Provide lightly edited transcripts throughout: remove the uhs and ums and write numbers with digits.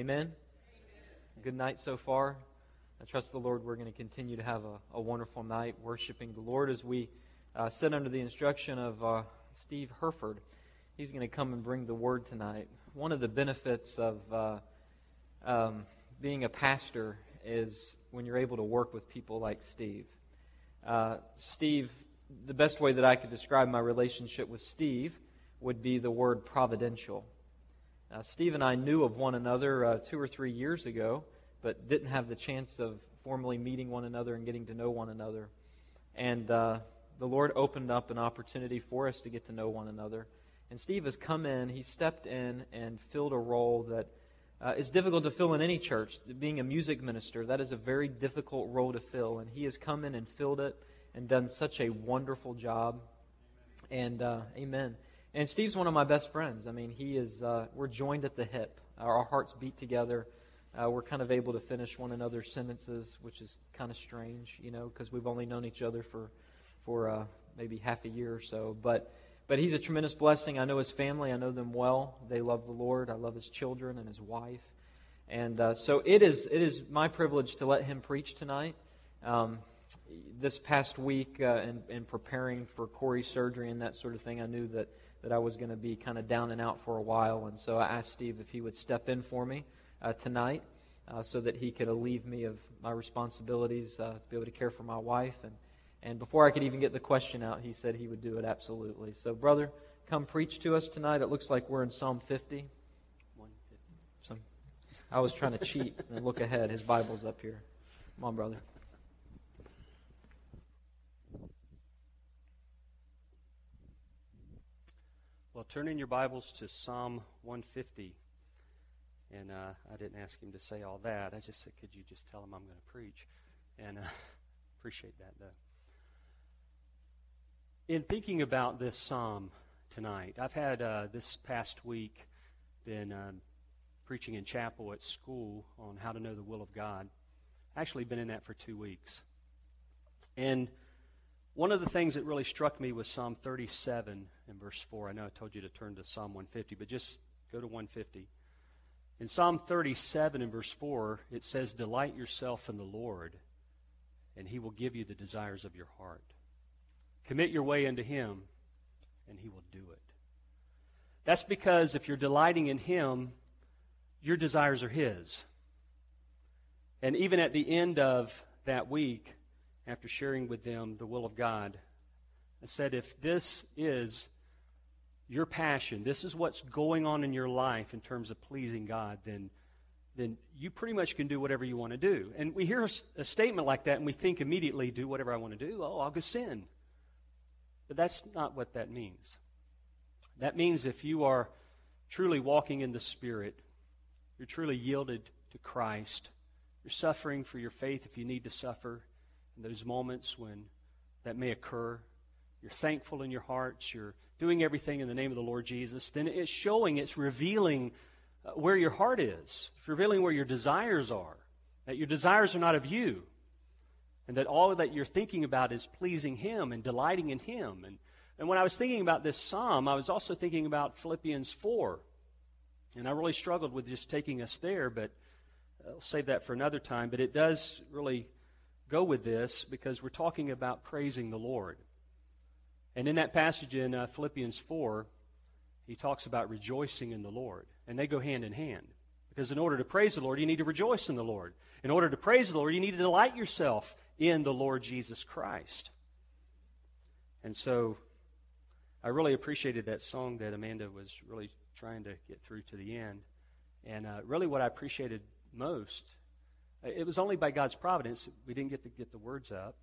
Amen? Good night so far. I trust the Lord we're going to continue to have a wonderful night worshiping the Lord as we sit under the instruction of Steve Herford. He's going to come and bring the Word tonight. One of the benefits of being a pastor is when you're able to work with people like Steve. Steve, the best way that I could describe my relationship with Steve would be the word providential. Steve and I knew of one another 2 or 3 years ago, but didn't have the chance of formally meeting one another and getting to know one another. And the Lord opened up an opportunity for us to get to know one another. And Steve has come in, he stepped in and filled a role that is difficult to fill in any church. Being a music minister, that is a very difficult role to fill. And he has come in and filled it and done such a wonderful job. And amen. And Steve's one of my best friends. I mean, he is. We're joined at the hip. Our hearts beat together. We're kind of able to finish one another's sentences, which is kind of strange, because we've only known each other for maybe half a year or so. But he's a tremendous blessing. I know his family. I know them well. They love the Lord. I love his children and his wife. And so it is my privilege to let him preach tonight. This past week, in preparing for Corey's surgery and that sort of thing, I knew that I was going to be kind of down and out for a while. And so I asked Steve if he would step in for me tonight so that he could relieve me of my responsibilities to be able to care for my wife. And before I could even get the question out, he said he would do it absolutely. So, brother, come preach to us tonight. It looks like we're in Psalm 50. 150. I was trying to cheat and look ahead. His Bible's up here. Come on, brother. Well, turn in your Bibles to Psalm 150. And I didn't ask him to say all that. I just said, could you just tell him I'm going to preach? And appreciate that, though. In thinking about this psalm tonight, I've had this past week been preaching in chapel at school on how to know the will of God. Actually been in that for 2 weeks. And one of the things that really struck me was Psalm 37 in verse 4. I know I told you to turn to Psalm 150, but just go to 150. In Psalm 37 in verse 4, it says, "Delight yourself in the Lord, and He will give you the desires of your heart. Commit your way unto Him, and He will do it." That's because if you're delighting in Him, your desires are His. And even at the end of that week, after sharing with them the will of God, I said, if this is your passion, this is what's going on in your life in terms of pleasing God, then you pretty much can do whatever you want to do. And we hear a statement like that, and we think immediately, do whatever I want to do. Oh, I'll go sin. But that's not what that means. That means if you are truly walking in the Spirit, you're truly yielded to Christ, you're suffering for your faith if you need to suffer, in those moments when that may occur, you're thankful in your hearts, you're doing everything in the name of the Lord Jesus, then it's showing, it's revealing where your heart is. It's revealing where your desires are, that your desires are not of you, and that all that you're thinking about is pleasing Him and delighting in Him. And when I was thinking about this psalm, I was also thinking about Philippians 4, and I really struggled with just taking us there, but I'll save that for another time. But it does really go with this because we're talking about praising the Lord. And in that passage in Philippians 4, he talks about rejoicing in the Lord. And they go hand in hand. Because in order to praise the Lord, you need to rejoice in the Lord. In order to praise the Lord, you need to delight yourself in the Lord Jesus Christ. And so I really appreciated that song that Amanda was really trying to get through to the end. And really what I appreciated most, it was only by God's providence we didn't get to get the words up.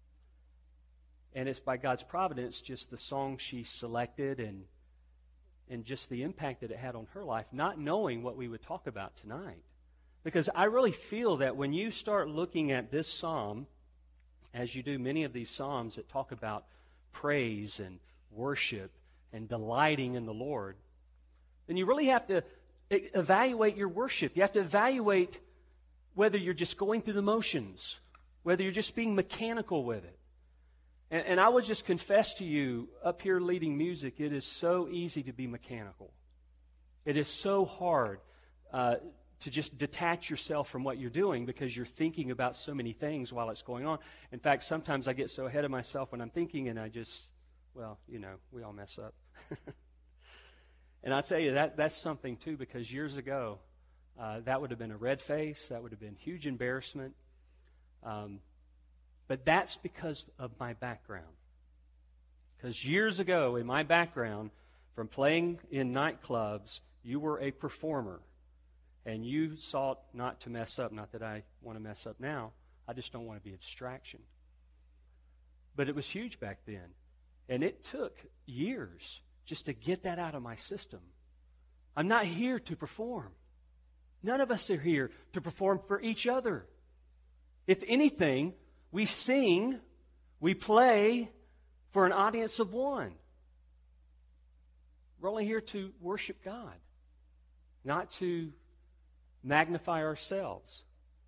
And it's by God's providence, just the song she selected and just the impact that it had on her life, not knowing what we would talk about tonight. Because I really feel that when you start looking at this psalm, as you do many of these psalms that talk about praise and worship and delighting in the Lord, then you really have to evaluate your worship. You have to evaluate whether you're just going through the motions, whether you're just being mechanical with it. And I would just confess to you, up here leading music, it is so easy to be mechanical. It is so hard to just detach yourself from what you're doing because you're thinking about so many things while it's going on. In fact, sometimes I get so ahead of myself when I'm thinking, and I just, well, we all mess up. And I'll tell you, that's something, too, because years ago, that would have been a red face. That would have been huge embarrassment. But that's because of my background. Because years ago, in my background, from playing in nightclubs, you were a performer. And you sought not to mess up. Not that I want to mess up now. I just don't want to be a distraction. But it was huge back then. And it took years just to get that out of my system. I'm not here to perform. None of us are here to perform for each other. If anything, we sing, we play for an audience of one. We're only here to worship God, not to magnify ourselves.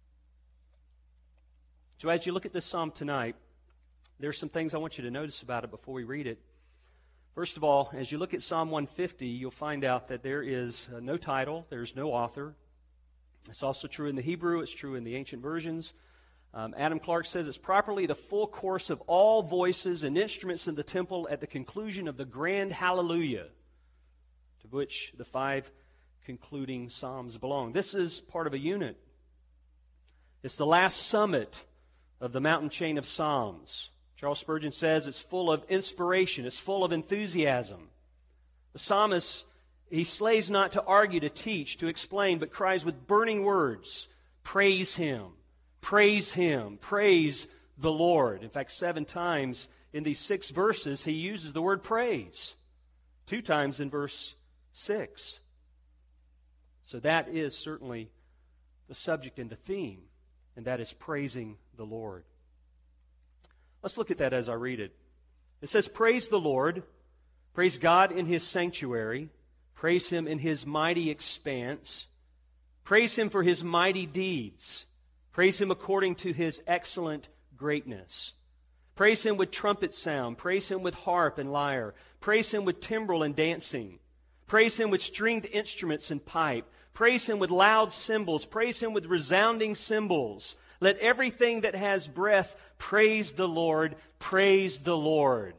So as you look at this psalm tonight, there's some things I want you to notice about it before we read it. First of all, as you look at Psalm 150, you'll find out that there is no title, there's no author. It's also true in the Hebrew, it's true in the ancient versions. Adam Clark says it's properly the full chorus of all voices and instruments in the temple at the conclusion of the grand hallelujah, to which the 5 concluding psalms belong. This is part of a unit. It's the last summit of the mountain chain of psalms. Charles Spurgeon says it's full of inspiration, it's full of enthusiasm. The psalmist, he slays not to argue, to teach, to explain, but cries with burning words, praise Him, praise Him, praise the Lord. In fact, 7 times in these 6 verses, he uses the word praise. 2 times in verse 6. So that is certainly the subject and the theme, and that is praising the Lord. Let's look at that as I read it. It says, praise the Lord, praise God in His sanctuary, praise Him in His mighty expanse, praise Him for His mighty deeds, praise Him according to His excellent greatness. Praise Him with trumpet sound, praise Him with harp and lyre, praise Him with timbrel and dancing, praise Him with stringed instruments and pipe, praise Him with loud cymbals, praise Him with resounding cymbals. Let everything that has breath praise the Lord, praise the Lord.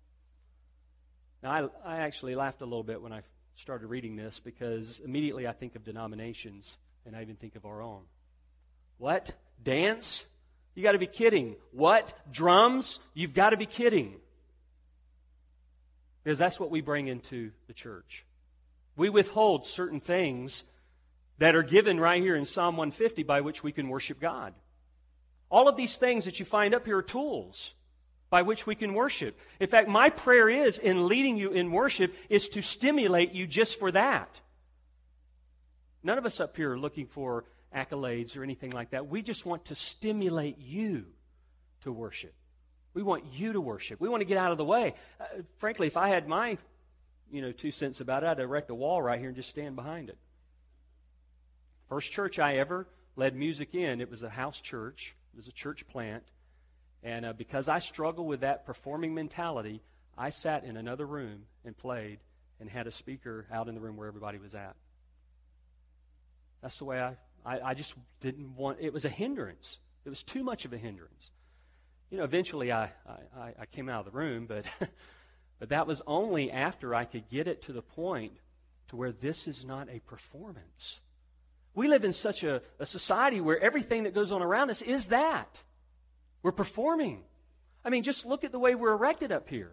Now, I actually laughed a little bit when I started reading this because immediately I think of denominations and I even think of our own. What? Dance? You got to be kidding. What? Drums? You've got to be kidding. Because that's what we bring into the church. We withhold certain things that are given right here in Psalm 150 by which we can worship God. All of these things that you find up here are tools by which we can worship. In fact, my prayer is, in leading you in worship, is to stimulate you just for that. None of us up here are looking for accolades or anything like that. We just want to stimulate you to worship. We want you to worship. We want to get out of the way. Frankly, if I had my 2 cents about it, I'd erect a wall right here and just stand behind it. First church I ever led music in, it was a house church. It was a church plant. And because I struggle with that performing mentality, I sat in another room and played and had a speaker out in the room where everybody was at. That's the way I just didn't want, it was a hindrance. It was too much of a hindrance. Eventually I came out of the room, but but that was only after I could get it to the point to where this is not a performance. We live in such a society where everything that goes on around us is that. We're performing. I mean, just look at the way we're erected up here.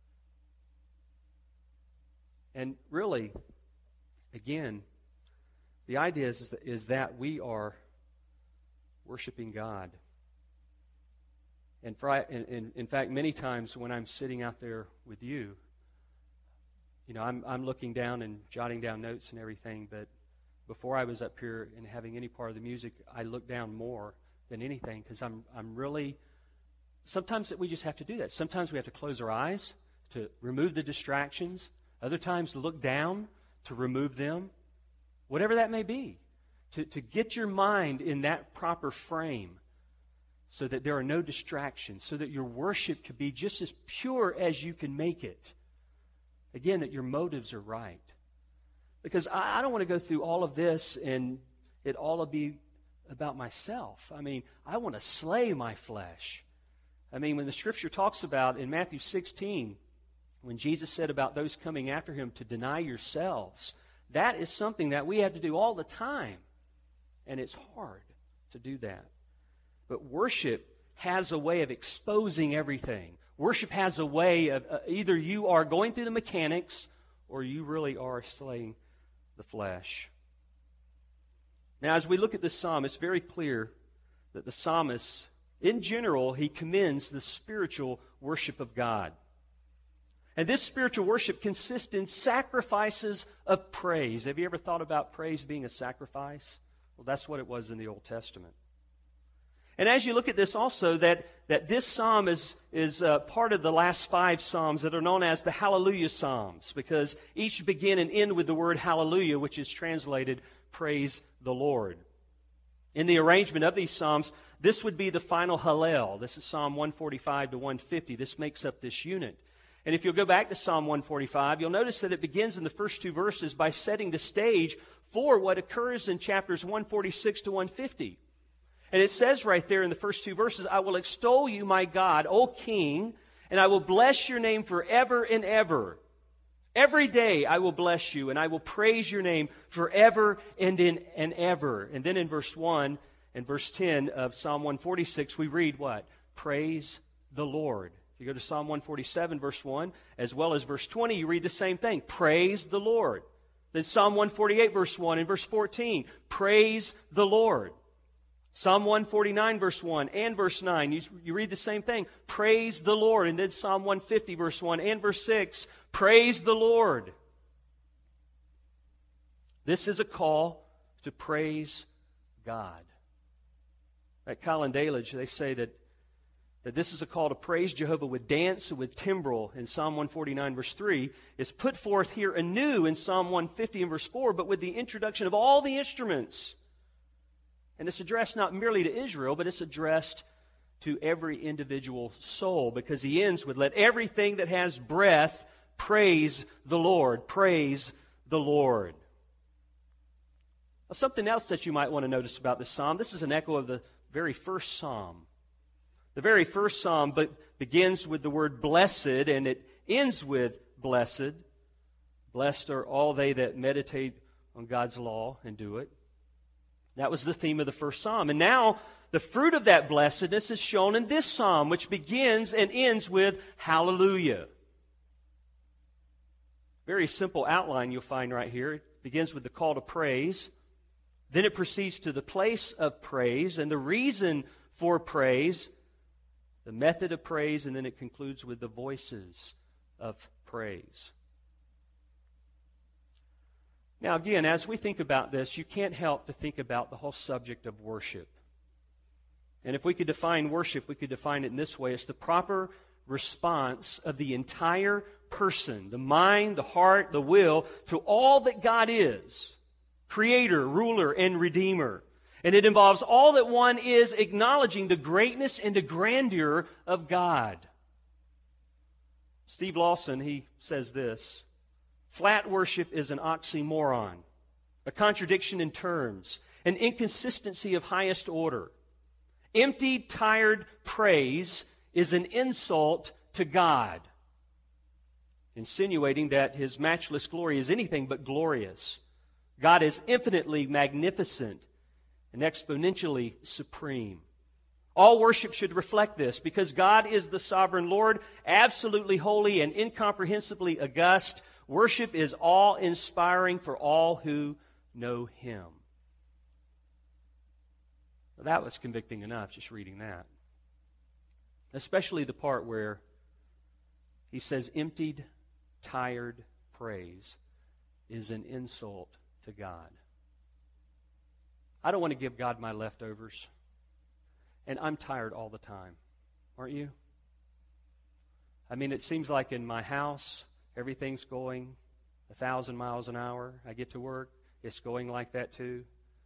And really, again, the idea is that we are worshiping God. And in fact, many times when I'm sitting out there with you, I'm looking down and jotting down notes and everything, but before I was up here and having any part of the music, I look down more than anything because I'm really, sometimes we just have to do that. Sometimes we have to close our eyes to remove the distractions. Other times to look down to remove them. Whatever that may be. To get your mind in that proper frame so that there are no distractions, so that your worship could be just as pure as you can make it. Again, that your motives are right. Because I don't want to go through all of this and it all to be about myself. I mean, I want to slay my flesh. I mean, when the Scripture talks about in Matthew 16, when Jesus said about those coming after him to deny yourselves, that is something that we have to do all the time. And it's hard to do that. But worship has a way of exposing everything. Worship has a way of either you are going through the mechanics or you really are slaying the flesh. Now, as we look at this psalm, it's very clear that the psalmist, in general, he commends the spiritual worship of God. And this spiritual worship consists in sacrifices of praise. Have you ever thought about praise being a sacrifice? Well, that's what it was in the Old Testament. And as you look at this also, that this psalm is part of the last 5 psalms that are known as the Hallelujah Psalms, because each begin and end with the word hallelujah, which is translated praise the Lord. In the arrangement of these psalms, this would be the final Hallel. This is Psalm 145 to 150. This makes up this unit. And if you'll go back to Psalm 145, you'll notice that it begins in the first 2 verses by setting the stage for what occurs in chapters 146 to 150. And it says right there in the first 2 verses, I will extol you, my God, O King, and I will bless your name forever and ever. Every day I will bless you, and I will praise your name forever and ever. And then in verse 1 and verse 10 of Psalm 146, we read what? Praise the Lord. If you go to Psalm 147, verse 1, as well as verse 20, you read the same thing. Praise the Lord. Then Psalm 148, verse 1 and verse 14, praise the Lord. Psalm 149, verse 1 and verse 9, you read the same thing. Praise the Lord. And then Psalm 150, verse 1 and verse 6, praise the Lord. This is a call to praise God. At Colin Dalage, they say that this is a call to praise Jehovah with dance and with timbrel in Psalm 149, verse 3. It's put forth here anew in Psalm 150 and verse 4, but with the introduction of all the instruments. And it's addressed not merely to Israel, but it's addressed to every individual soul, because he ends with, let everything that has breath praise the Lord. Praise the Lord. Now, something else that you might want to notice about this psalm, this is an echo of the very first psalm. The very first psalm begins with the word blessed, and it ends with blessed. Blessed are all they that meditate on God's law and do it. That was the theme of the first psalm. And now the fruit of that blessedness is shown in this psalm, which begins and ends with hallelujah. Very simple outline you'll find right here. It begins with the call to praise. Then it proceeds to the place of praise and the reason for praise, the method of praise, and then it concludes with the voices of praise. Now, again, as we think about this, you can't help to think about the whole subject of worship. And if we could define worship, we could define it in this way. It's the proper response of the entire person, the mind, the heart, the will, to all that God is, Creator, ruler, and Redeemer. And it involves all that one is acknowledging the greatness and the grandeur of God. Steve Lawson, he says this: flat worship is an oxymoron, a contradiction in terms, an inconsistency of highest order. Empty, tired praise is an insult to God, insinuating that His matchless glory is anything but glorious. God is infinitely magnificent and exponentially supreme. All worship should reflect this, because God is the sovereign Lord, absolutely holy and incomprehensibly august. Worship is awe-inspiring for all who know Him. Well, that was convicting enough, just reading that. Especially the part where he says, emptied, tired praise is an insult to God. I don't want to give God my leftovers. And I'm tired all the time. Aren't you? I mean, it seems like in my house, everything's going 1,000 miles an hour. I get to work, it's going like that too.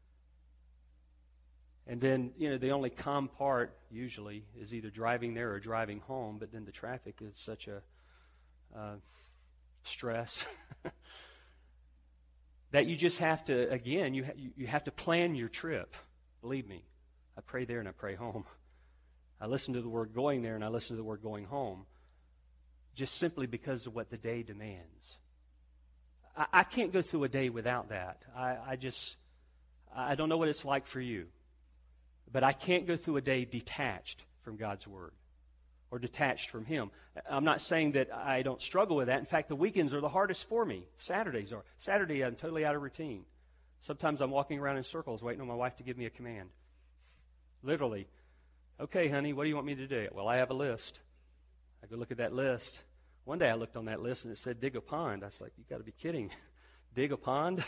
And then, the only calm part usually is either driving there or driving home, but then the traffic is such a stress. that you just have to, again, you have to plan your trip. Believe me, I pray there and I pray home. I listen to the word going there and I listen to the word going home, just simply because of what the day demands. I can't go through a day without that. I don't know what it's like for you, but I can't go through a day detached from God's Word or detached from Him. I'm not saying that I don't struggle with that. In fact, the weekends are the hardest for me. Saturdays are. Saturday, I'm totally out of routine. Sometimes I'm walking around in circles waiting on my wife to give me a command. Literally. Okay, honey, what do you want me to do? Well, I have a list. I go look at that list. One day I looked on that list and it said dig a pond. I was like, you got to be kidding. Dig a pond?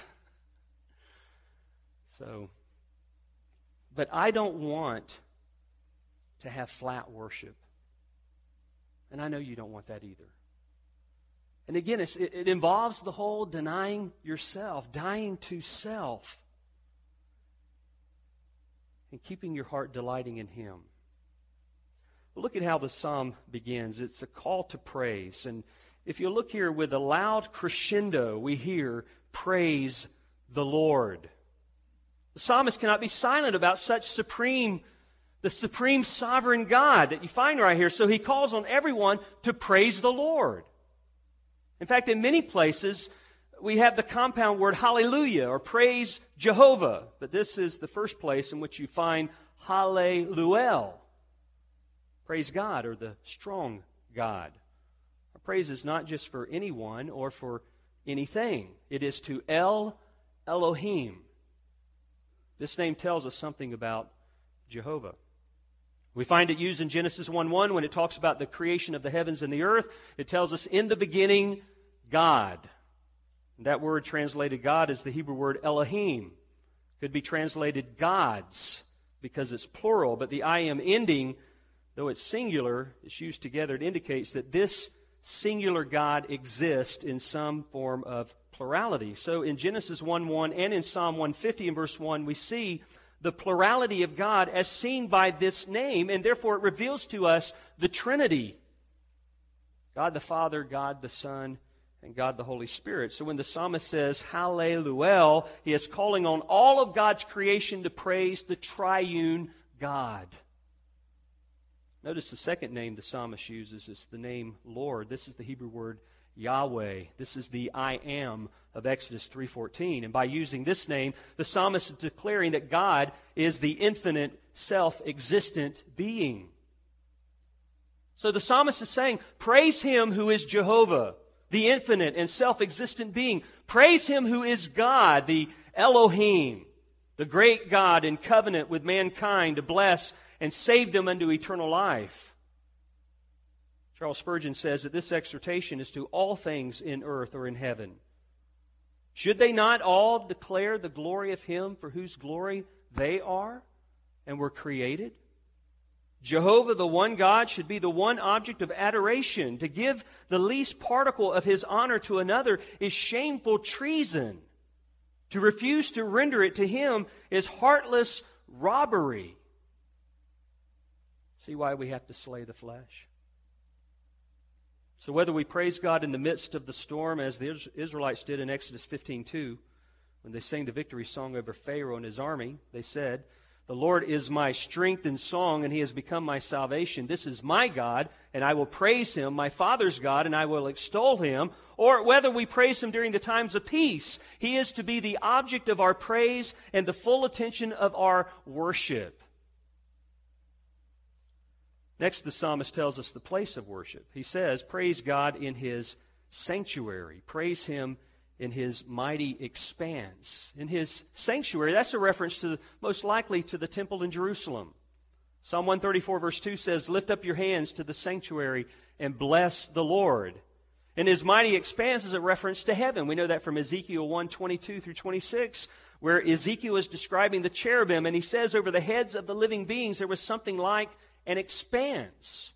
But I don't want to have flat worship. And I know you don't want that either. And again, it involves the whole denying yourself, dying to self, and keeping your heart delighting in Him. Well, look at how the psalm begins. It's a call to praise. And if you look here with a loud crescendo, we hear, praise the Lord. The psalmist cannot be silent about the supreme sovereign God that you find right here. So he calls on everyone to praise the Lord. In fact, in many places, we have the compound word hallelujah or praise Jehovah. But this is the first place in which you find hallelujah. Praise God, or the strong God. Our praise is not just for anyone or for anything. It is to El Elohim. This name tells us something about Jehovah. We find it used in Genesis 1:1 when it talks about the creation of the heavens and the earth. It tells us, in the beginning, God. And that word translated God is the Hebrew word Elohim. Could be translated gods because it's plural, but the I am ending, though it's singular, it's used together. It indicates that this singular God exists in some form of plurality. So in Genesis 1:1 and in Psalm 150 in verse 1, we see the plurality of God as seen by this name, and therefore it reveals to us the Trinity. God the Father, God the Son, and God the Holy Spirit. So when the psalmist says, Hallelujah, he is calling on all of God's creation to praise the triune God. Notice the second name the psalmist uses is the name Lord. This is the Hebrew word Yahweh. This is the I am of Exodus 3:14. And by using this name, the psalmist is declaring that God is the infinite, self-existent being. So the psalmist is saying, praise Him who is Jehovah, the infinite and self-existent being. Praise Him who is God, the Elohim, the great God in covenant with mankind to bless and save them unto eternal life. Charles Spurgeon says that this exhortation is to all things in earth or in heaven. Should they not all declare the glory of Him for whose glory they are and were created? Jehovah, the one God, should be the one object of adoration. To give the least particle of His honor to another is shameful treason. To refuse to render it to Him is heartless robbery. See why we have to slay the flesh? So whether we praise God in the midst of the storm, as the Israelites did in Exodus 15:2, when they sang the victory song over Pharaoh and his army, they said, the Lord is my strength and song, and He has become my salvation. This is my God, and I will praise Him, my Father's God, and I will extol Him. Or whether we praise Him during the times of peace, He is to be the object of our praise and the full attention of our worship. Next, the psalmist tells us the place of worship. He says, praise God in His sanctuary. Praise Him in His mighty expanse. In His sanctuary, that's a reference to, most likely, to the temple in Jerusalem. Psalm 134 verse 2 says, lift up your hands to the sanctuary and bless the Lord. And His mighty expanse is a reference to heaven. We know that from Ezekiel 1:22 through 26, where Ezekiel is describing the cherubim, and he says over the heads of the living beings there was something like an expanse.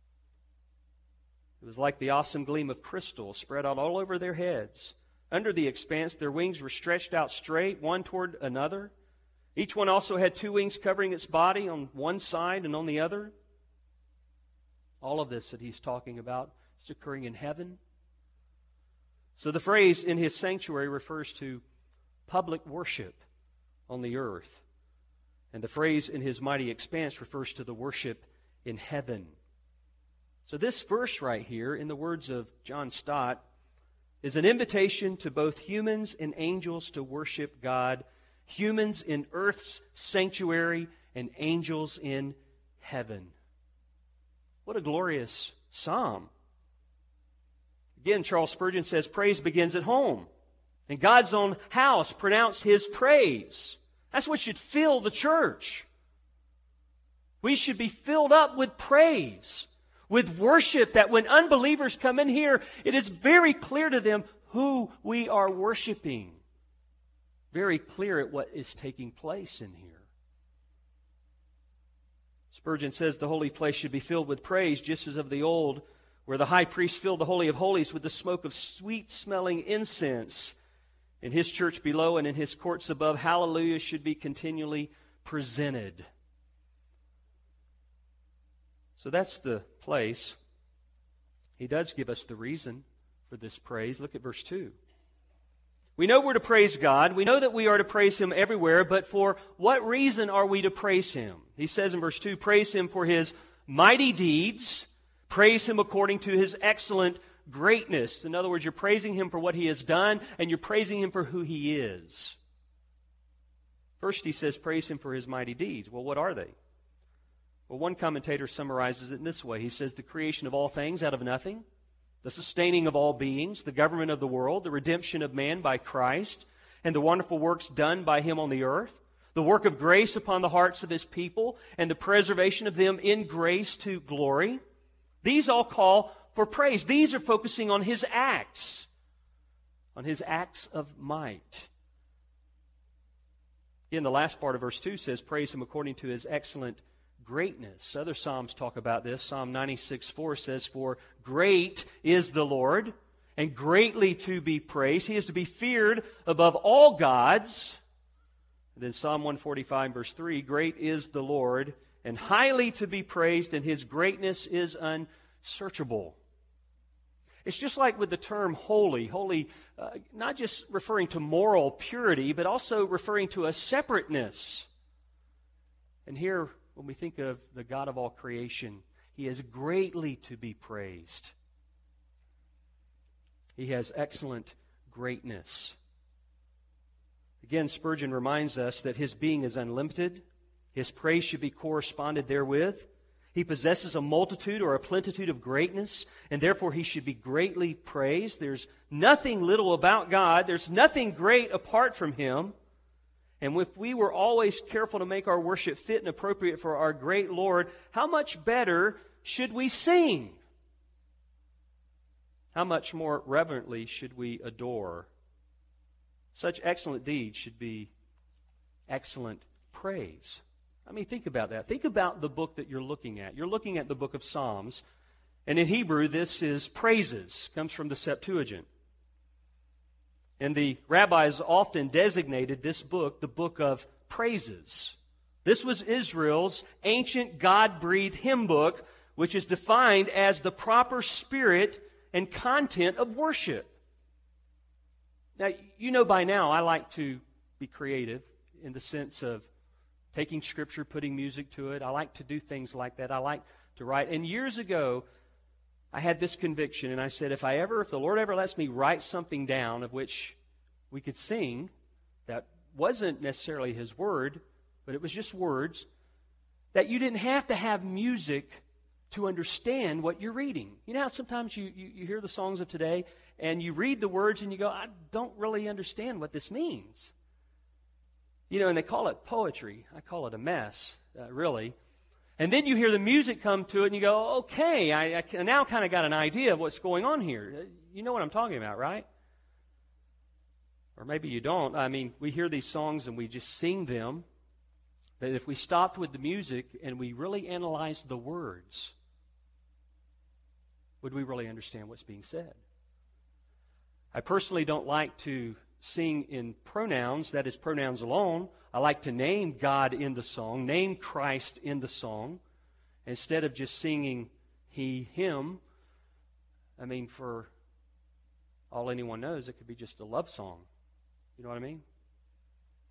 It was like the awesome gleam of crystal spread out all over their heads. Under the expanse, their wings were stretched out straight, one toward another. Each one also had two wings covering its body on one side and on the other. All of this that he's talking about is occurring in heaven. So the phrase in His sanctuary refers to public worship on the earth. And the phrase "in His mighty expanse" refers to the worship in heaven. So this verse right here, in the words of John Stott, is an invitation to both humans and angels to worship God, humans in earth's sanctuary and angels in heaven. What a glorious psalm. Again, Charles Spurgeon says, praise begins at home. In God's own house, pronounce His praise. That's what should fill the church. We should be filled up with praise, with worship, that when unbelievers come in here, it is very clear to them who we are worshiping. Very clear at what is taking place in here. Spurgeon says the holy place should be filled with praise, just as of the old, where the high priest filled the Holy of Holies with the smoke of sweet-smelling incense. In His church below and in His courts above, hallelujah should be continually presented. So that's the place. He does give us the reason for this praise. Look at verse 2. We know we're to praise God. We know that we are to praise Him everywhere, but for what reason are we to praise Him? He says in verse 2, praise Him for His mighty deeds. Praise Him according to His excellent greatness. In other words, you're praising Him for what He has done, and you're praising Him for who He is. First, he says, praise Him for His mighty deeds. Well, what are they? Well, one commentator summarizes it in this way. He says, the creation of all things out of nothing, the sustaining of all beings, the government of the world, the redemption of man by Christ, and the wonderful works done by Him on the earth, the work of grace upon the hearts of His people, and the preservation of them in grace to glory. These all call for praise. These are focusing on His acts of might. In the last part of verse 2 says, praise Him according to His excellent greatness. Other Psalms talk about this. Psalm 96:4 says, for great is the Lord, and greatly to be praised. He is to be feared above all gods. And then Psalm 145, verse 3, great is the Lord, and highly to be praised, and His greatness is unsearchable. It's just like with the term holy. Holy, not just referring to moral purity, but also referring to a separateness. And here, when we think of the God of all creation, He is greatly to be praised. He has excellent greatness. Again, Spurgeon reminds us that His being is unlimited. His praise should be corresponded therewith. He possesses a multitude or a plenitude of greatness, and therefore He should be greatly praised. There's nothing little about God. There's nothing great apart from Him. And if we were always careful to make our worship fit and appropriate for our great Lord, how much better should we sing? How much more reverently should we adore? Such excellent deeds should be excellent praise. I mean, think about that. Think about the book that you're looking at. You're looking at the book of Psalms. And in Hebrew, this is praises. It comes from the Septuagint. And the rabbis often designated this book the book of praises. This was Israel's ancient God-breathed hymn book, which is defined as the proper spirit and content of worship. Now, you know by now I like to be creative in the sense of taking Scripture, putting music to it. I like to do things like that. I like to write. And years ago, I had this conviction, and I said, if the Lord ever lets me write something down of which we could sing, that wasn't necessarily His Word, but it was just words, that you didn't have to have music to understand what you're reading. You know how sometimes you hear the songs of today, and you read the words, and you go, I don't really understand what this means. You know, and they call it poetry. I call it a mess, really. And then you hear the music come to it, and you go, okay, I now kind of got an idea of what's going on here. You know what I'm talking about, right? Or maybe you don't. I mean, we hear these songs, and we just sing them. But if we stopped with the music and we really analyzed the words, would we really understand what's being said? I personally don't like to sing in pronouns, that is pronouns alone. I like to name God in the song, name Christ in the song, instead of just singing he, him. I mean, for all anyone knows, it could be just a love song. You know what I mean?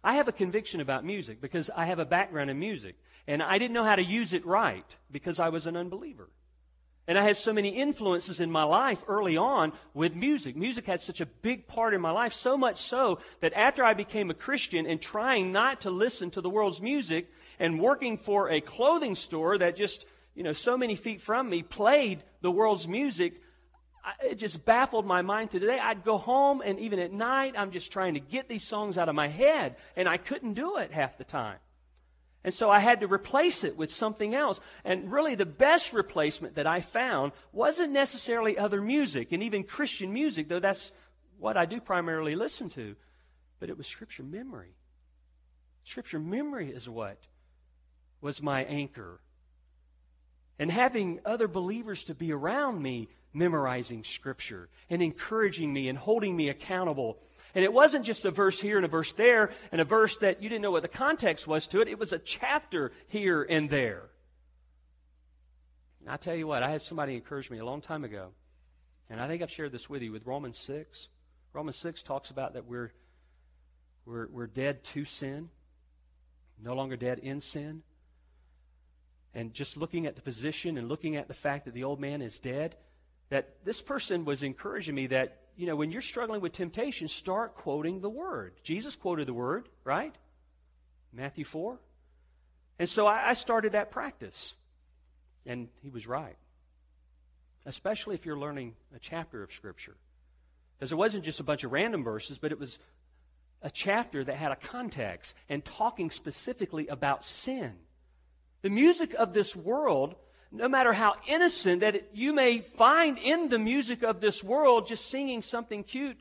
I have a conviction about music because I have a background in music. And I didn't know how to use it right because I was an unbeliever. And I had so many influences in my life early on with music. Music had such a big part in my life, so much so that after I became a Christian and trying not to listen to the world's music and working for a clothing store that just, so many feet from me played the world's music, it just baffled my mind to today. I'd go home, and even at night, I'm just trying to get these songs out of my head, and I couldn't do it half the time. And so I had to replace it with something else. And really the best replacement that I found wasn't necessarily other music, and even Christian music, though that's what I do primarily listen to, but it was Scripture memory. Scripture memory is what was my anchor. And having other believers to be around me memorizing Scripture and encouraging me and holding me accountable. And it wasn't just a verse here and a verse there and a verse that you didn't know what the context was to it. It was a chapter here and there. And I tell you what, I had somebody encourage me a long time ago, and I think I've shared this with you, with Romans 6. Romans 6 talks about that we're dead to sin, no longer dead in sin. And just looking at the position and looking at the fact that the old man is dead, that this person was encouraging me that, when you're struggling with temptation, start quoting the Word. Jesus quoted the Word, right? Matthew 4. And so I started that practice. And he was right. Especially if you're learning a chapter of Scripture. Because it wasn't just a bunch of random verses, but it was a chapter that had a context and talking specifically about sin. The music of this world, no matter how innocent that you may find in the music of this world, just singing something cute,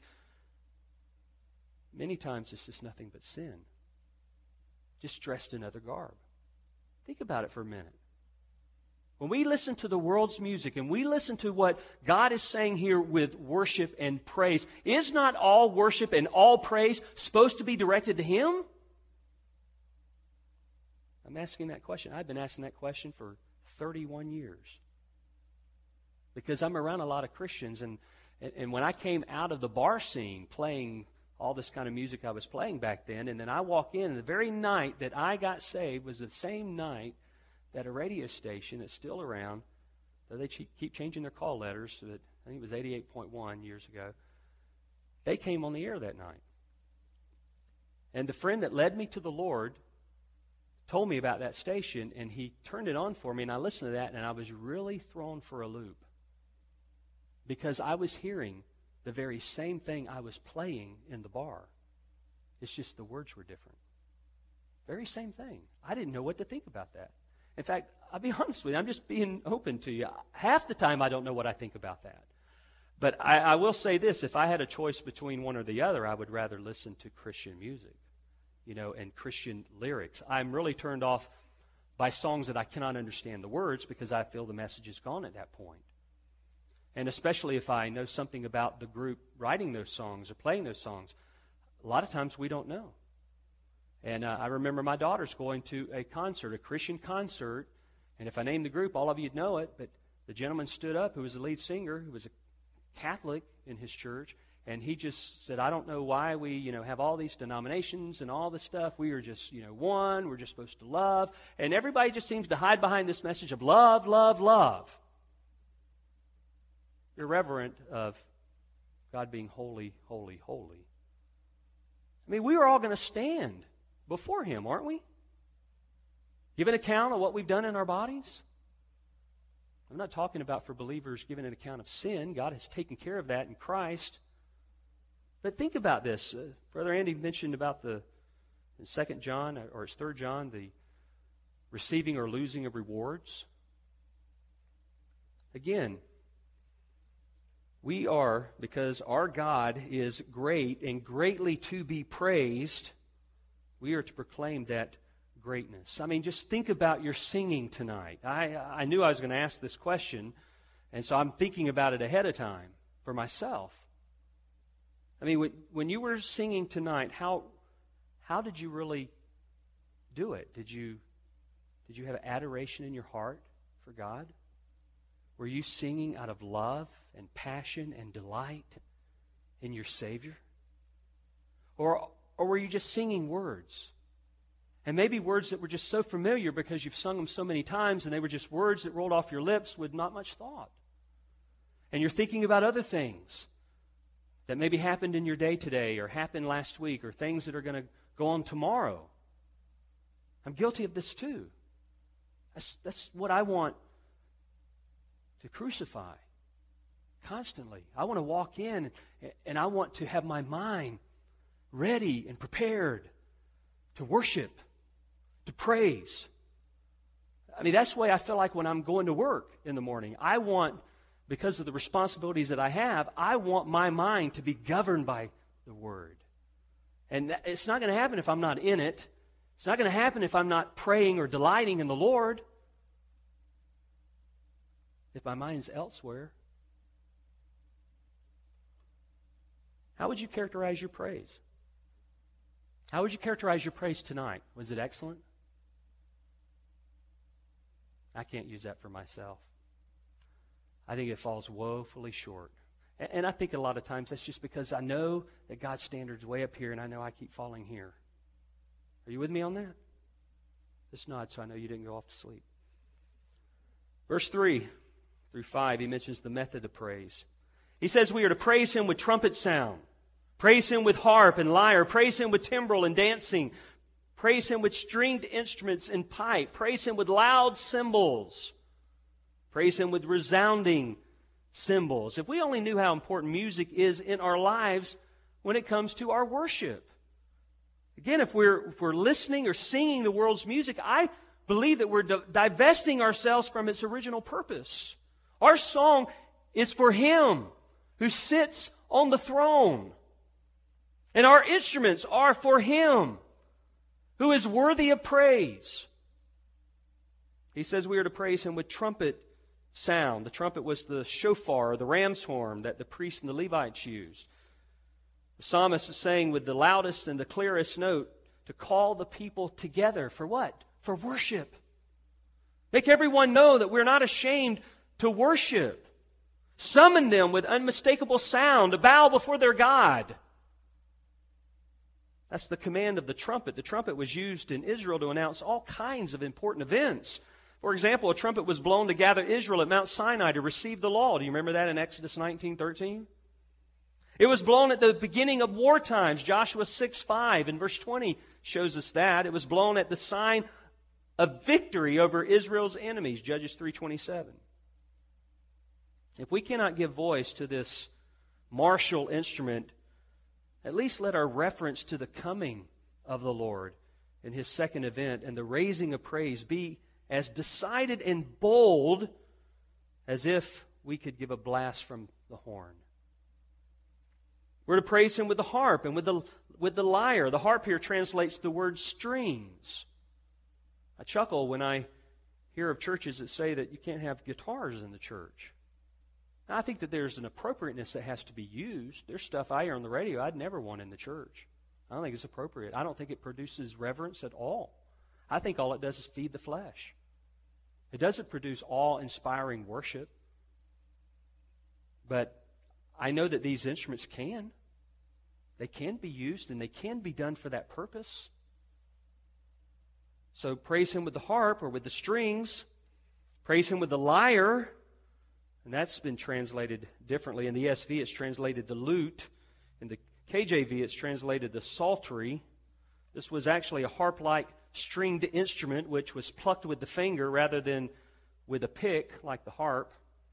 many times it's just nothing but sin, just dressed in other garb. Think about it for a minute. When we listen to the world's music and we listen to what God is saying here with worship and praise, is not all worship and all praise supposed to be directed to Him? I'm asking that question. I've been asking that question for 31 years. Because I'm around a lot of Christians, and when I came out of the bar scene playing all this kind of music I was playing back then, and then I walk in, and the very night that I got saved was the same night that a radio station that's still around, though they keep changing their call letters, so that I think it was 88.1 years ago, they came on the air that night. And the friend that led me to the Lord told me about that station, and he turned it on for me, and I listened to that, and I was really thrown for a loop. Because I was hearing the very same thing I was playing in the bar. It's just the words were different. Very same thing. I didn't know what to think about that. In fact, I'll be honest with you, I'm just being open to you. Half the time I don't know what I think about that. But I will say this, if I had a choice between one or the other, I would rather listen to Christian music. And Christian lyrics. I'm really turned off by songs that I cannot understand the words because I feel the message is gone at that point. And especially if I know something about the group writing those songs or playing those songs, a lot of times we don't know. And I remember my daughters going to a concert, a Christian concert, and if I named the group, all of you'd know it, but the gentleman stood up who was the lead singer, who was a Catholic in his church, and he just said, I don't know why we, have all these denominations and all this stuff. We are just, one. We're just supposed to love. And everybody just seems to hide behind this message of love, love, love. Irreverent of God being holy, holy, holy. I mean, we are all going to stand before Him, aren't we? Give an account of what we've done in our bodies. I'm not talking about for believers giving an account of sin. God has taken care of that in Christ. But think about this. Brother Andy mentioned about in 2 John, or it's 3 John, the receiving or losing of rewards. Again, we are, because our God is great and greatly to be praised, we are to proclaim that greatness. I mean, just think about your singing tonight. I knew I was going to ask this question, and so I'm thinking about it ahead of time for myself. I mean, when you were singing tonight, how did you really do it? Did you have adoration in your heart for God? Were you singing out of love and passion and delight in your Savior? Or or were you just singing words? And maybe words that were just so familiar because you've sung them so many times and they were just words that rolled off your lips with not much thought. And you're thinking about other things that maybe happened in your day today or happened last week or things that are going to go on tomorrow. I'm guilty of this too. That's what I want to crucify constantly. I want to walk in and I want to have my mind ready and prepared to worship, to praise. I mean, that's the way I feel like when I'm going to work in the morning. I want, because of the responsibilities that I want my mind to be governed by the Word. And it's not going to happen if I'm not in it. It's not going to happen if I'm not praying or delighting in the Lord. If my mind's elsewhere. How would you characterize your praise? How would you characterize your praise tonight? Was it excellent? I can't use that for myself. I think it falls woefully short. And I think a lot of times that's just because I know that God's standard's way up here and I know I keep falling here. Are you with me on that? Just nod so I know you didn't go off to sleep. Verse 3 through 5, he mentions the method of praise. He says we are to praise Him with trumpet sound, praise Him with harp and lyre, praise Him with timbrel and dancing, praise Him with stringed instruments and pipe, praise Him with loud cymbals, praise Him with resounding cymbals. If we only knew how important music is in our lives when it comes to our worship. Again, if we're listening or singing the world's music, I believe that we're divesting ourselves from its original purpose. Our song is for Him who sits on the throne. And our instruments are for Him who is worthy of praise. He says we are to praise Him with trumpet sound. The trumpet was the shofar, or the ram's horn that the priests and the Levites used. The psalmist is saying with the loudest and the clearest note to call the people together for what? For worship. Make everyone know that we're not ashamed to worship. Summon them with unmistakable sound to bow before their God. That's the command of the trumpet. The trumpet was used in Israel to announce all kinds of important events. For example, a trumpet was blown to gather Israel at Mount Sinai to receive the law. Do you remember that in Exodus 19:13? It was blown at the beginning of war times. Joshua 6:5 and verse 20 shows us that. It was blown at the sign of victory over Israel's enemies. Judges 3:27. If we cannot give voice to this martial instrument, at least let our reference to the coming of the Lord in His second event and the raising of praise be as decided and bold as if we could give a blast from the horn. We're to praise Him with the harp and with the lyre. The harp here translates the word strings. I chuckle when I hear of churches that say that you can't have guitars in the church. Now, I think that there's an appropriateness that has to be used. There's stuff I hear on the radio I'd never want in the church. I don't think it's appropriate. I don't think it produces reverence at all. I think all it does is feed the flesh. It doesn't produce awe-inspiring worship. But I know that these instruments can. They can be used and they can be done for that purpose. So praise Him with the harp or with the strings. Praise Him with the lyre. And that's been translated differently. In the ESV, it's translated the lute. In the KJV, it's translated the psaltery. This was actually a harp-like stringed instrument which was plucked with the finger rather than with a pick like the harp.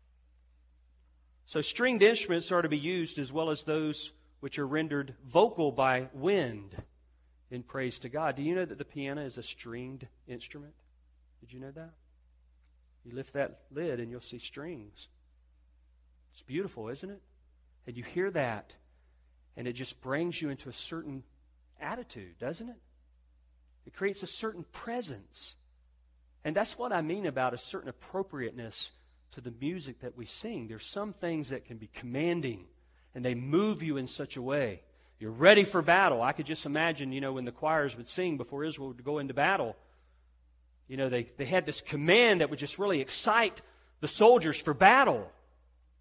So stringed instruments are to be used as well as those which are rendered vocal by wind in praise to God. Do you know that the piano is a stringed instrument? Did you know that? You lift that lid and you'll see strings. It's beautiful, isn't it? And you hear that, and it just brings you into a certain attitude, doesn't it? It creates a certain presence. And that's what I mean about a certain appropriateness to the music that we sing. There's some things that can be commanding, and they move you in such a way. You're ready for battle. I could just imagine, when the choirs would sing before Israel would go into battle. They had this command that would just really excite the soldiers for battle.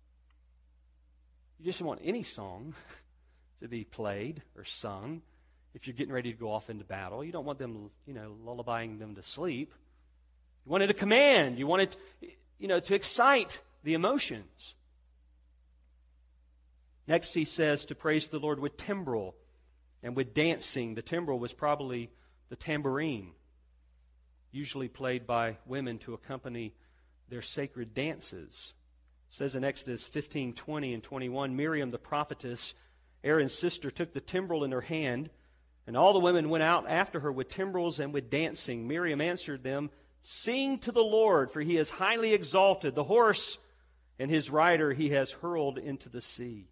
You just don't want any song to be played or sung if you're getting ready to go off into battle. You don't want them, lullabying them to sleep. You want it a command. You want it, to excite the emotions. Next, he says to praise the Lord with timbrel and with dancing. The timbrel was probably the tambourine, usually played by women to accompany their sacred dances. It says in Exodus 15:20 and 21, Miriam the prophetess, Aaron's sister, took the timbrel in her hand, and all the women went out after her with timbrels and with dancing. Miriam answered them, "Sing to the Lord, for he is highly exalted. The horse and his rider he has hurled into the sea."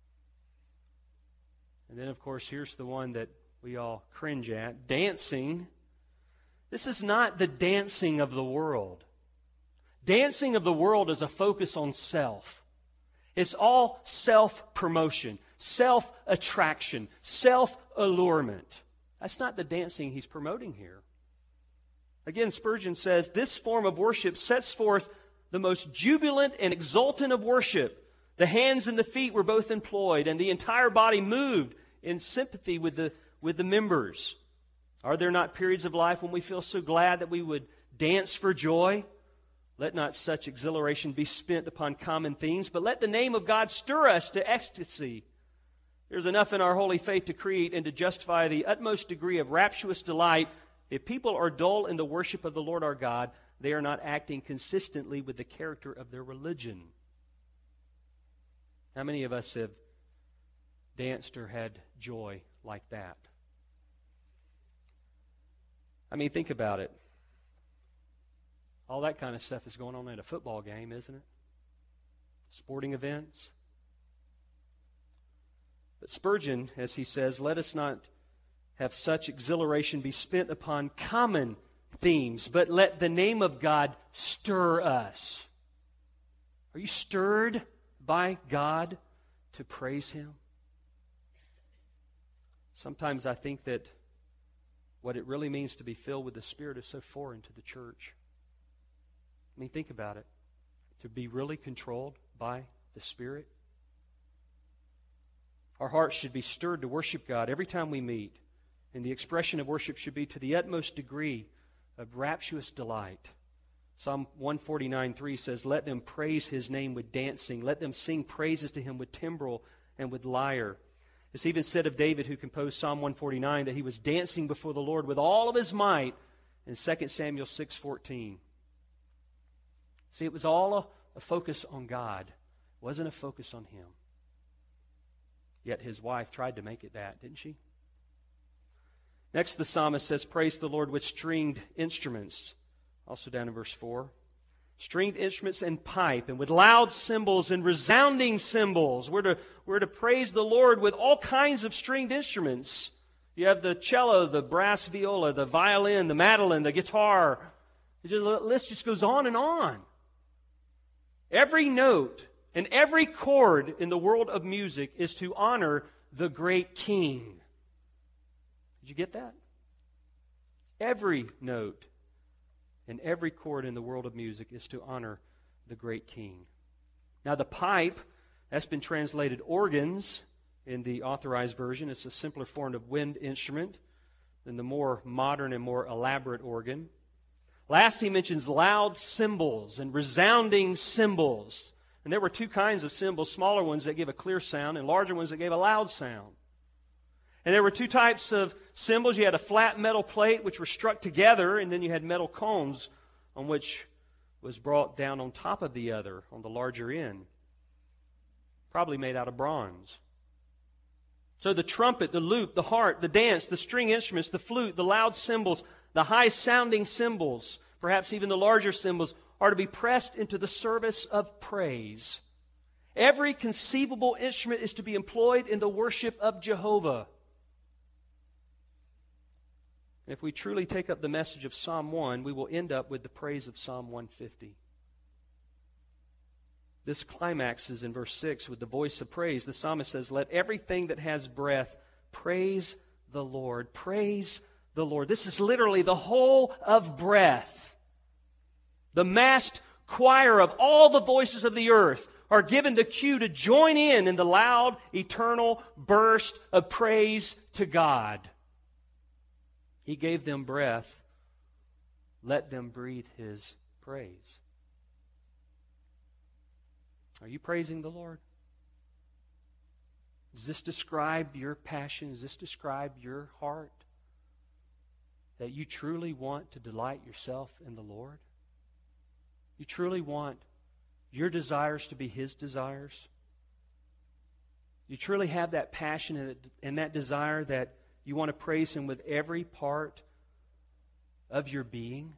And then, of course, here's the one that we all cringe at, dancing. This is not the dancing of the world. Dancing of the world is a focus on self. It's all self-promotion, self-attraction, self-allurement. That's not the dancing he's promoting here. Again, Spurgeon says, this form of worship sets forth the most jubilant and exultant of worship. The hands and the feet were both employed, and the entire body moved in sympathy with the members. Are there not periods of life when we feel so glad that we would dance for joy? Let not such exhilaration be spent upon common themes, but let the name of God stir us to ecstasy. There's enough in our holy faith to create and to justify the utmost degree of rapturous delight. If people are dull in the worship of the Lord our God, they are not acting consistently with the character of their religion. How many of us have danced or had joy like that? I mean, think about it. All that kind of stuff is going on at a football game, isn't it? Sporting events. But Spurgeon, as he says, let us not have such exhilaration be spent upon common themes, but let the name of God stir us. Are you stirred by God to praise Him? Sometimes I think that what it really means to be filled with the Spirit is so foreign to the church. I mean, think about it. To be really controlled by the Spirit. Our hearts should be stirred to worship God every time we meet. And the expression of worship should be to the utmost degree of rapturous delight. Psalm 149:3 says, let them praise His name with dancing. Let them sing praises to Him with timbrel and with lyre. It's even said of David, who composed Psalm 149, that he was dancing before the Lord with all of his might in 2 Samuel 6:14. See, it was all a focus on God. It wasn't a focus on Him. Yet his wife tried to make it that, didn't she? Next, the psalmist says, praise the Lord with stringed instruments. Also down in verse 4. Stringed instruments and pipe, and with loud cymbals and resounding cymbals. We're to praise the Lord with all kinds of stringed instruments. You have the cello, the brass viola, the violin, the mandolin, the guitar. The list just goes on and on. Every note and every chord in the world of music is to honor the great King. Did you get that? Every note and every chord in the world of music is to honor the great King. Now the pipe, that's been translated organs in the Authorized Version. It's a simpler form of wind instrument than the more modern and more elaborate organ. Last, he mentions loud cymbals and resounding cymbals. And there were two kinds of cymbals, smaller ones that give a clear sound and larger ones that gave a loud sound. And there were two types of cymbals. You had a flat metal plate which were struck together, and then you had metal cones on which was brought down on top of the other on the larger end. Probably made out of bronze. So the trumpet, the lute, the harp, the dance, the string instruments, the flute, the loud cymbals, the high-sounding cymbals, perhaps even the larger cymbals, are to be pressed into the service of praise. Every conceivable instrument is to be employed in the worship of Jehovah. If we truly take up the message of Psalm 1, we will end up with the praise of Psalm 150. This climaxes in verse 6 with the voice of praise. The psalmist says, let everything that has breath praise the Lord. Praise the Lord. This is literally the whole of breath. The massed choir of all the voices of the earth are given the cue to join in the loud, eternal burst of praise to God. He gave them breath. Let them breathe His praise. Are you praising the Lord? Does this describe your passion? Does this describe your heart? That you truly want to delight yourself in the Lord? You truly want your desires to be His desires? You truly have that passion and that desire that you want to praise Him with every part of your being?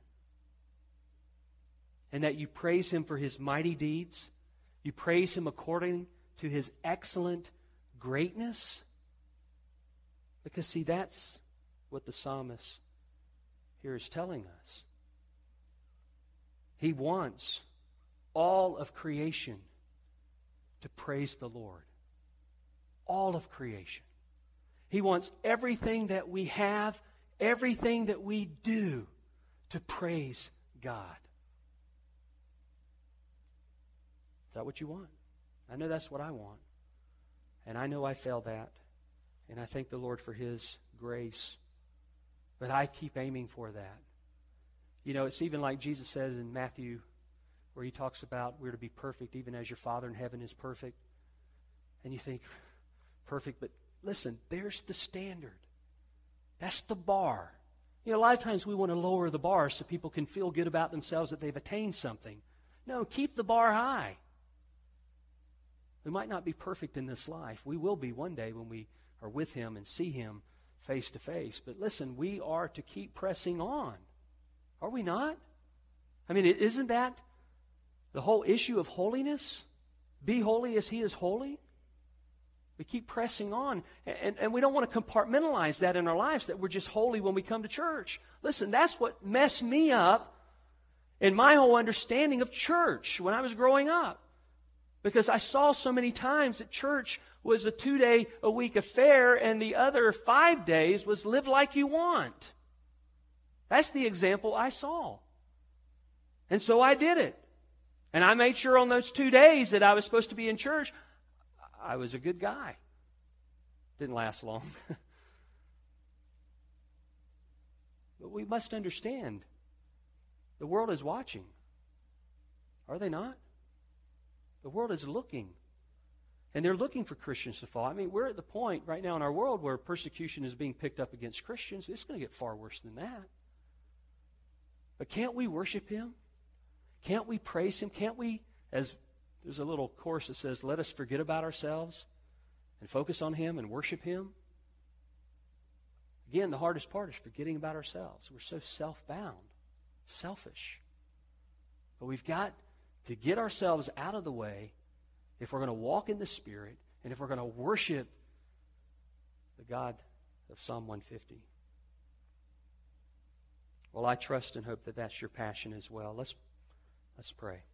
And that you praise Him for His mighty deeds? You praise Him according to His excellent greatness? Because, see, that's what the psalmist here is telling us. He wants all of creation to praise the Lord. All of creation. He wants everything that we have, everything that we do, to praise God. Is that what you want? I know that's what I want. And I know I fail that. And I thank the Lord for His grace. But I keep aiming for that. You know, it's even like Jesus says in Matthew, where He talks about we're to be perfect even as your Father in heaven is perfect. And you think, perfect, but listen, there's the standard. That's the bar. You know, a lot of times we want to lower the bar so people can feel good about themselves that they've attained something. No, keep the bar high. We might not be perfect in this life. We will be one day when we are with Him and see Him face to face. But listen, we are to keep pressing on. Are we not? I mean, isn't that the whole issue of holiness? Be holy as He is holy? We keep pressing on. And we don't want to compartmentalize that in our lives, that we're just holy when we come to church. Listen, that's what messed me up in my whole understanding of church when I was growing up. Because I saw so many times that church was a 2-day-a-week affair and the other 5 days was live like you want. That's the example I saw. And so I did it. And I made sure on those 2 days that I was supposed to be in church, I was a good guy. Didn't last long. But we must understand, the world is watching. Are they not? The world is looking. And they're looking for Christians to fall. I mean, we're at the point right now in our world where persecution is being picked up against Christians. It's going to get far worse than that. But can't we worship Him? Can't we praise Him? Can't we, as there's a little chorus that says, let us forget about ourselves and focus on Him and worship Him? Again, the hardest part is forgetting about ourselves. We're so self-bound, selfish. But we've got to get ourselves out of the way if we're going to walk in the Spirit and if we're going to worship the God of Psalm 150. Well, I trust and hope that that's your passion as well. Let's pray.